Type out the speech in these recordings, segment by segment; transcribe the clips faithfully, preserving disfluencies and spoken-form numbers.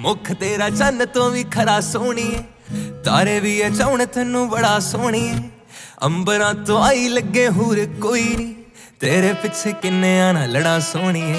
मुख तेरा चन्न तो भी खरा सोहणीए, तारे भी है चाउण तैनू बड़ा सोहणीए। अंबरां तो आई लगे हूर कोई नहीं, तेरे पिछे किन्ने आना लड़ा सोहणीए।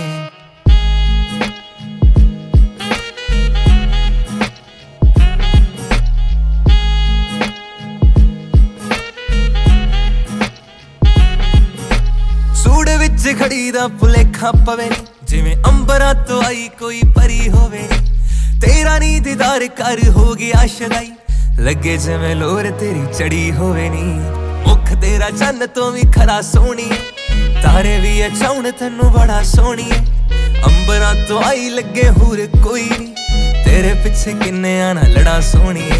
सूड़ विच खड़ी दा भुलेखा पवे नी, जिवें अंबरां तो आई कोई परी होवे नी। तेरा नी दीदार कर हो गया शदाई, लगे जिवें लोर तेरी चढ़ी होवे नी। मुख तेरा चन्न तो भी खरा सोहणीए, तारे भी है चाउण तैनू बड़ा सोहणीए। अंबरां तो आई लगे हूर कोई नी, तेरे पिछे किन्ने आना लड़ा सोहणीए।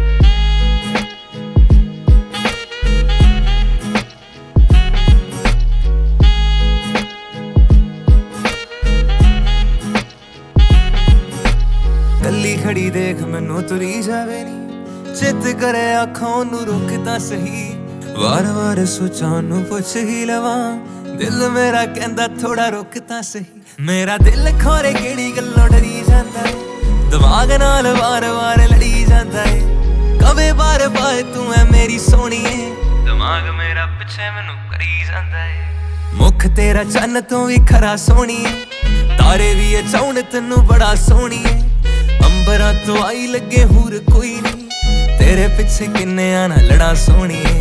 कली खड़ी देख मैनू तुरी जावे नी, चित करे आखां नू रोक तां सही। वार वार सोचां नू पुछ ही लवां, दिल मेरा कहंदा थोड़ा रुक तां सही। मेरा दिल खोरे केड़ी गल्लों डरी जांदा है, दिमाग नाल वार वार लड़ी जांदा है। कवे बार बार तू है मेरी सोहणीए, दिमाग मेरा पिछे मैनू करी जांदा है। मुख तेरा चन्न तो भी खरा सोहणीए, तारे भी है चाउण तैनू बड़ा सोहणीए। अंबरां तो आई लगे हूर कोई नहीं, तेरे पिछे किन्ने आना लड़ा सोहणीए।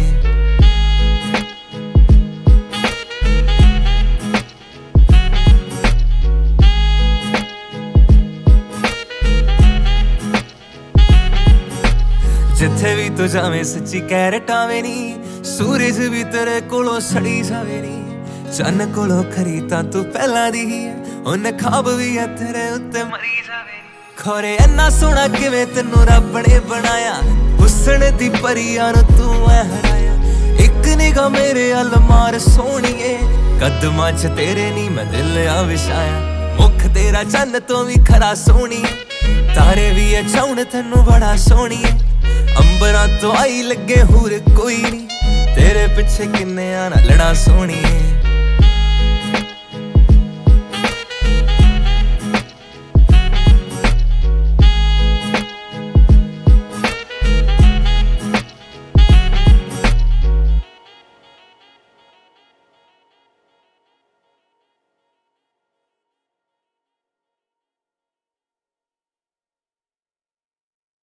जिथे भी तू जावे सच्ची कैरट आवे नी, सूरज भी तेरे कोलों सड़ी जावे नी। चन्न कोलों खरी तां तू पहला दी है, उन खाब भी है तेरे उत्ते मरी जावे। खोरे इन्ना सोहना किवें तैनू रब ने बनाया, हुस्न दी परियां नू तू ऐ हराया। इक निगाह मेरे अल मार सोहणीए, कदमां च तेरे नी मैं दिल आ विछाया। मुख तेरा चन्न तो भी खरा सोहणीए, तारे भी है चाउण तैनू बड़ा सोहणीए। अंबरां तो आई लगे हूर कोई नहीं, तेरे पिछे किन्ने आना लड़ा सोहणीए।